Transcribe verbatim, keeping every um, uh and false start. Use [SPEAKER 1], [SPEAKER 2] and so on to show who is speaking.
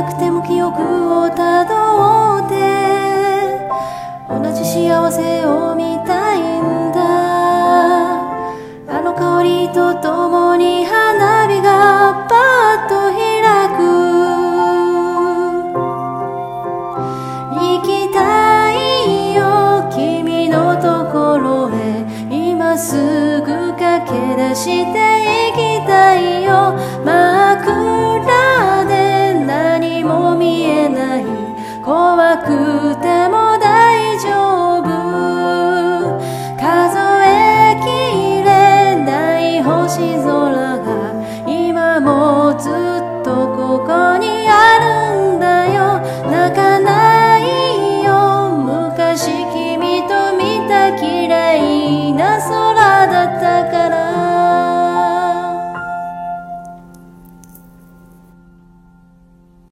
[SPEAKER 1] なくても記憶をたどって同じ幸せを見たいんだ。あの香りとともに花火がパッと開く。行きたいよ君のところへ今すぐ駆け出して